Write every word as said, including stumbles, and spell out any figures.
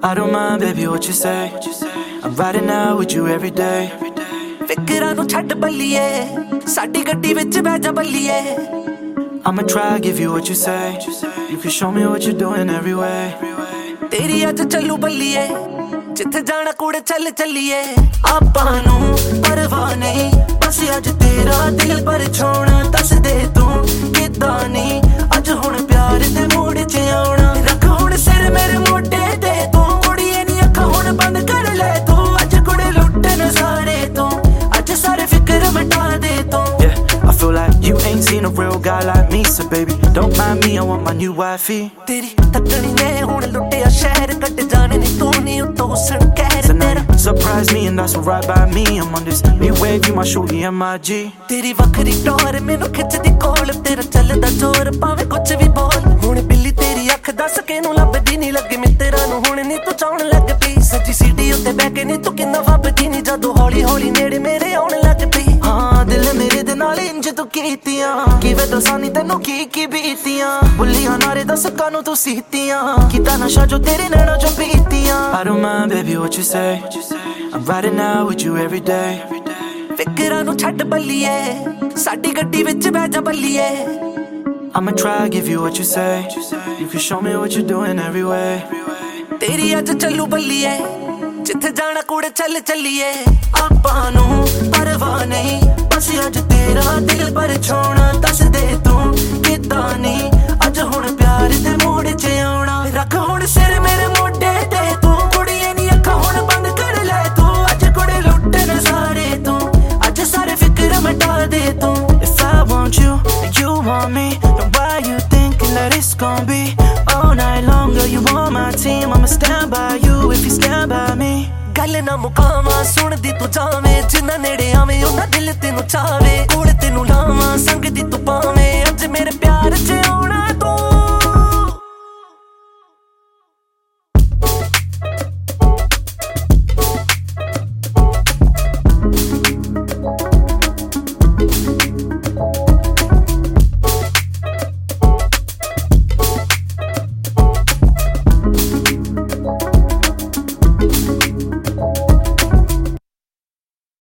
I don't mind, baby, what you say. I'm riding out with you every day. ਫਿਕਰਾਂ ਨੂੰ ਛੱਡ ਬੱਲੀਏ, ਸਾਡੀ ਗੱਡੀ ਵਿੱਚ ਬਹਿ ਜਾ ਬੱਲੀਏ. I'ma try, give you what you say. You can show me what you're doing every way. ਤੇਰੀ ਅੱਜ ਚੱਲੂ ਬੱਲੀਏ, ਜਿੱਥੇ ਜਾਣਾ ਕੁੜੇ ਚੱਲ ਚੱਲੀਏ. ਆਪਾਂ ਨੂੰ ਪਰਵਾਹ ਨਹੀਂ, ਬਸ ਅੱਜ ਤੇਰਾ ਦਿਲ ਪਰ ਛੋਣਾ. ਦੱਸ ਦੇ ਤੂੰ ਕਿੱਦਾਂ ਨਹੀਂ ਅੱਜ ਹੁਣ ਪਿਆਰ ਦੇ ਮੂਡ 'ਚ ਆਉਣਾ. ਰੱਖ ਹੁਣ ਸਿਰ ਮੇਰੇ ਮੋਢੇ ਤੇ ਤੂੰ, ਕੁੜੀਏ ਨੀ ਅੱਖਾਂ ਹੁਣ ਬੰਦ ਕਰ ਲੈ ਤੂੰ. ਅੱਜ ਕੁੜੇ ਲੁੱਟਣ ਸਾਰੇ ਤੂੰ, ਅੱਜ ਸਾਰੇ ਫਿਕਰ ਮਿਟਾ ਦੇ ਤੂੰ. Yeah, I feel like you ain't seen a real guy like me. So baby, don't mind me, I want my new wifey. ਤੇਰੀ ਤੱਕਣੀ ਨੇ ਹੁਣ ਲੁੱਟਿਆ ਸ਼ਹਿਰ, ਕੱਟ ਜਾਣੇ ਨੀ ਤੂੰ ਨੀ ਉੱਤੋਂ ਹੁਸਨ ਕਹਿਰ ਤੇਰਾ. Surprise me and that's alright by me. I'm on this new wave, you my shorty and my G. ਤੇਰੀ ਵੱਖਰੀ ਟੌਰ ਮੈਨੂੰ ਖਿੱਚਦੀ ਕੋਲ, ਤੇਰਾ ਚੱਲਦਾ ਜ਼ੋਰ ਭਾਵੇਂ ਕੁਛ ਵੀ ਬੋਲ. ਹੁਣ ਬਿੱਲੀ ਤੇਰੀ ਅੱਖ ਦੱਸ ਕਿਹਨੂੰ ਲੱਭਦੀ ਨੀ, ਲੱਗੇ ਮਿੱਤਰਾਂ ਨੂੰ ਹੁਣ ਨੀ ਤੂੰ ਚਾਹੁਣ ਲੱਗ ਪਈ. ਸੱਜੀ ਸੀਟੀ ਉੱਤੇ ਬਹਿ ਕੇ ਨੀ ਤੂੰ ਕਿੰਨਾ ਵੱਬਦੀ ਨੀ, ਜਦੋਂ ਹੌਲੀ ਹੌਲੀ ਨੇੜੇ ਮੇਰੇ ਆਉਣ ਲੱਗ ਪਈ. ਹਾਂ ਦਿਲ ਮੇਰੇ ਦੇ ਨਾਲ ਇੰਜ ਤੂੰ ਕੀਤੀਆਂ, ਕਿਵੇਂ ਦੱਸਾਂ ਨੀ ਤੈਨੂੰ ਕੀ ਕੀ ਬੀਤੀਆਂ. ਬੁੱਲੀਆਂ ਨਾਰੇ ਦੱਸ ਕਾਨੂੰ ਤੂੰ ਸੀਤੀਆਂ, ਕੀਤਾ ਨਸ਼ਾ ਜੋ ਤੇਰੇ ਨੈਣਾਂ ਚੋਂ ਪੀਤੀਆਂ. I don't mind, baby, what you say. I'm riding out with you every day. ਫਿਕਰਾਂ ਨੂੰ ਛੱਡ ਬੱਲੀਏ, ਸਾਡੀ ਗੱਡੀ ਵਿੱਚ ਬਹਿ ਜਾ ਬੱਲੀਏ. I'ma try, give you what you say. You can show me what you're doing every way. ਤੇਰੀ ਅੱਜ ਚੱਲੂ ਬੱਲੀਏ, ਜਿੱਥੇ ਜਾਣਾ ਕੁੜੇ ਚੱਲ ਚੱਲੀਏ. ਆਪਾਂ ਨੂੰ ਪਰਵਾਹ ਨਹੀਂ, ਬਸ ਅੱਜ ਤੇਰਾ ਦਿਲ ਪਰ ਛੋਣਾ. ਦੱਸ ਦੇ ਤੂੰ ਕਿੱਦਾਂ ਨਹੀਂ ਅੱਜ ਹੁਣ ਪਿਆਰ ਦੇ ਮੂਡ 'ਚ ਆਉਣਾ. ਰੱਖ ਹੁਣ ਸਿਰ ਮੇਰੇ ਮੋਢੇ ਤੇ ਤੂੰ, ਕੁੜੀਏ ਨੀ ਅੱਖਾਂ ਹੁਣ ਬੰਦ ਕਰ ਲੈ ਤੂੰ. ਅੱਜ ਕੁੜੇ ਲੁੱਟਣ ਸਾਰੇ ਤੂੰ, ਅੱਜ ਸਾਰੇ ਫਿਕਰ ਮਿਟਾ ਦੇ ਤੂੰ. If I want you and you want me, then why you thinking that it's gonna be all night long? Girl, you on my team, I'ma stand by you if you stand by me. ਗੱਲ ਨਾ ਮੁਕਾਵਾਂ ਸੁਣਦੀ ਤੂੰ ਜਾਵੇਂ, ਜਿੰਨਾ ਨੇੜੇ ਆਵੇਂ ਉਹਨਾਂ ਦਿਲ ਤੈਨੂੰ ਚਾਵੇ. ਕੋਲ ਤੈਨੂੰ ਲਾਵਾਂ ਸੰਗ ਦੀ ਤੂੰ ਪਾਵੇਂ, ਅੱਜ ਮੇਰੇ ਪਿਆਰ 'ਚ ਆਉਣਾ